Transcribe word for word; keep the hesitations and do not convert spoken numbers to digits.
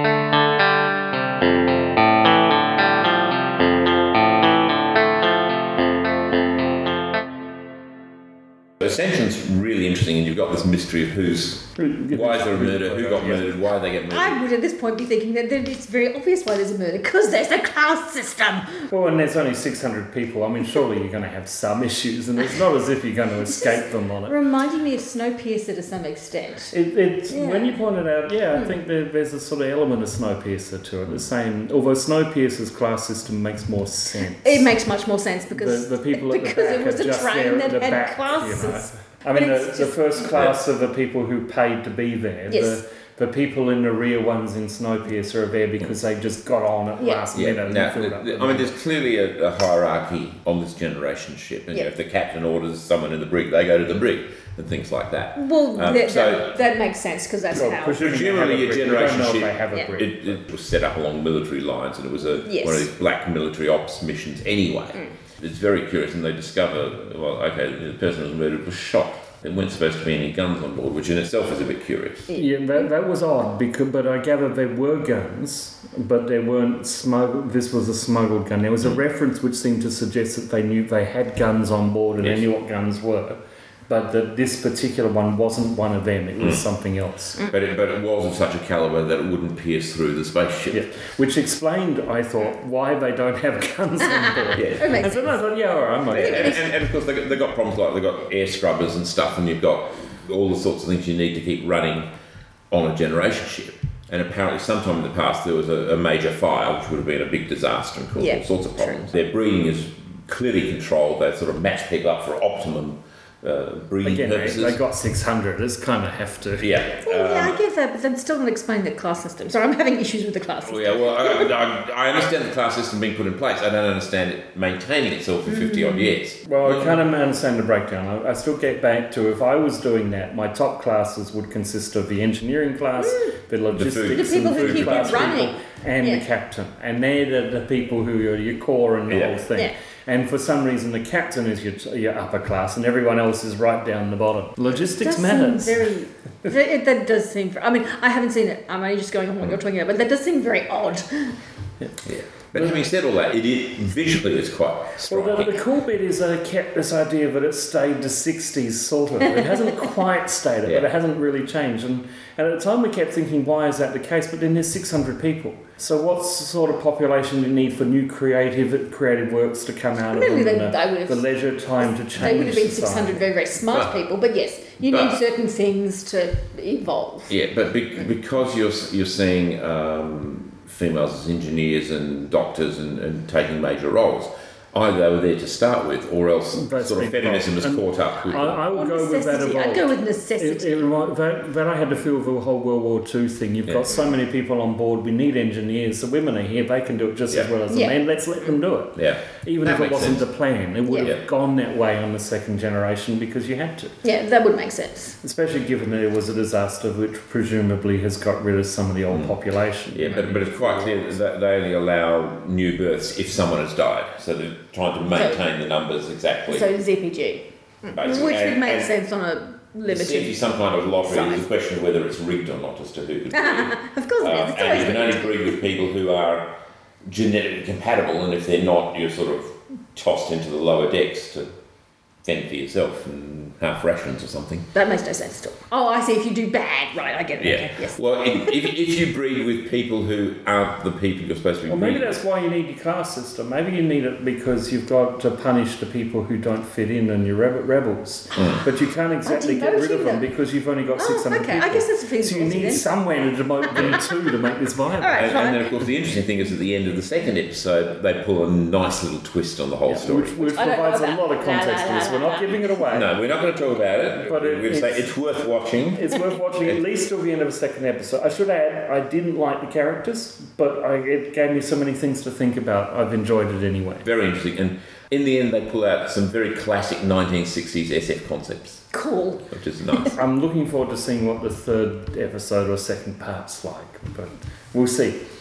Ascension's really interesting, and you've got this mystery of who's, why is there a murder, who got murdered, why they get murdered. I would at this point be thinking that it's very obvious why there's a murder, because there's a class system. Well, and there's only six hundred people. I mean, surely you're going to have some issues, and it's not as if you're going to escape them on it. Reminding me of Snowpiercer to some extent. It, it's Yeah. When you point it out, yeah, I Hmm. think there, there's a sort of element of Snowpiercer to it. The same, although Snowpiercer's class system makes more sense. It makes much more sense because the, the people at the because back it was are a just train there that at the had back, classes. you know. I mean, But the, it's the just- first class are the people who paid to be there. Yes. The, the people in the rear ones in Snowpiercer are there because they just got on at Yeah. last Yeah, minute. and now, filled up the- the I mean, there's clearly a, a hierarchy on this generation ship, and Yeah. if the captain orders someone in the brig, they go to the brig, and things like that. Well, Um, that, so- that, that makes sense because that's Well, how. presumably they have Presumably a your brick. We don't generation know if ship- they have a Yeah. brick. It, it was set up along military lines, and it was a Yes. one of these black military ops missions anyway. Mm. It's very curious, and they discover, well, okay, the person who was murdered was shot. There weren't supposed to be any guns on board, which in itself is a bit curious. Yeah, that, that was odd, because, but I gather there were guns, but they weren't smuggled. This was a smuggled gun. There was a reference which seemed to suggest that they knew they had guns on board and Yes. they knew what guns were, but that this particular one wasn't one of them. It was Mm. something else. But it, but it was of such a calibre that it wouldn't pierce through the spaceship. Yeah, which explained, I thought, why they don't have guns on board. Yeah. It makes And so sense. I thought, yeah, all right, I'm Yeah, okay. and, and, and of course they got, they got problems like they've got air scrubbers and stuff, and you've got all the sorts of things you need to keep running on a generation ship. And apparently sometime in the past there was a, a major fire which would have been a big disaster and caused Yeah, all sorts of true. problems. Their breeding is clearly controlled. They sort of match people up for optimum uh, breeding Again, they, purposes. they got six hundred. It's kind of have to. yeah. Well, yeah, um, I get that, but then still not explain the class system. Sorry, I'm having issues with the class system. Well, yeah, well, I, I, I understand the class system being put in place. I don't understand it maintaining itself for fifty odd years. Well, I kind of understand the breakdown. I, I still get back to if I was doing that, my top classes would consist of the engineering class, the logistics, food. The people and who food keep class it running. people, and Yeah. the captain. And they're the, the people who are your core and the Yeah. whole thing. Yeah. And for some reason, the captain is your, your upper class, and everyone else is right down the bottom. Logistics Does matters. seem very. that, that does seem. I mean, I haven't seen it. I'm only just going on what you're talking about, but that does seem very odd. Yeah. But having said all that, it is, visually it's quite Well, striking. the, the cool bit is they kept this idea that it stayed the sixties, sort of. It hasn't quite stayed it, Yeah. but it hasn't really changed. And, and at the time we kept thinking, why is that the case? But then there's six hundred people. So what's the sort of population you need for new creative creative works to come out Maybe of they- them? and they the, would have- the leisure time to change They would have been society. six hundred very, very smart But- people, but yes, you but- need certain things to evolve. Yeah, but be, because you're you're seeing um, females as engineers and doctors and, and taking major roles, either they were there to start with, or else That's sort of been feminism has and caught up with I, them. I would Or go with that necessity. evolved. I'd go with It, necessity. it, remi- that, that I had to feel the whole World War Two thing. You've Yeah. got so many people on board. We need engineers. The women are here. They can do it just as Yeah. well as the Yeah. men. Let's let them do it. Yeah, Even That if it makes wasn't sense. the plan, it would Yeah. have gone that way on the second generation because you had to. Yeah, that would make sense. Especially given there was a disaster which presumably has got rid of some of the old Mm. population. yeah, but, but it's quite clear that they only allow new births if someone has died, so they're trying to maintain the numbers exactly. So Z P G, basically. which And- would make and sense on a There seems to be limited. some kind of lottery. size. There's a question of whether it's rigged or not as to who could breed. Of course, Um, it is. It's and always you can rigged. only breed with people who are genetically compatible, and if they're not, you're sort of tossed into the lower decks to fend for yourself and half rations or something. That makes no sense at all. Oh, I see. If you do bad, right? I get it. Yeah. Okay, yes. Well, if, if, if you breed with people who aren't the people you're supposed to be Well, maybe breeding that's why you need your class system. Maybe you need it because you've got to punish the people who don't fit in and your rebe- rebels. Mm. But you can't exactly didn't get notice rid of them either. because you've only got Oh, six hundred okay. people. I guess that's a So you feasibility need then. somewhere to demote them to to make this viable. All right. And, and then, of course, the interesting thing is at the end of the second episode, they pull a nice little twist on the whole Yeah, story. which which I don't provides know a about- lot of la, la, context to la, this. la, We're not la. giving it away. No, we're not going to talk about it. But it- We're going to say it's- it's worth watching. It's worth watching at least till the end of the second episode. I should add, I didn't like the characters, but I, it gave me so many things to think about. I've enjoyed it anyway. Very interesting. And in the end, they pull out some very classic nineteen sixties S F concepts, Cool. which is nice. I'm looking forward to seeing what the third episode or second part's like, but we'll see.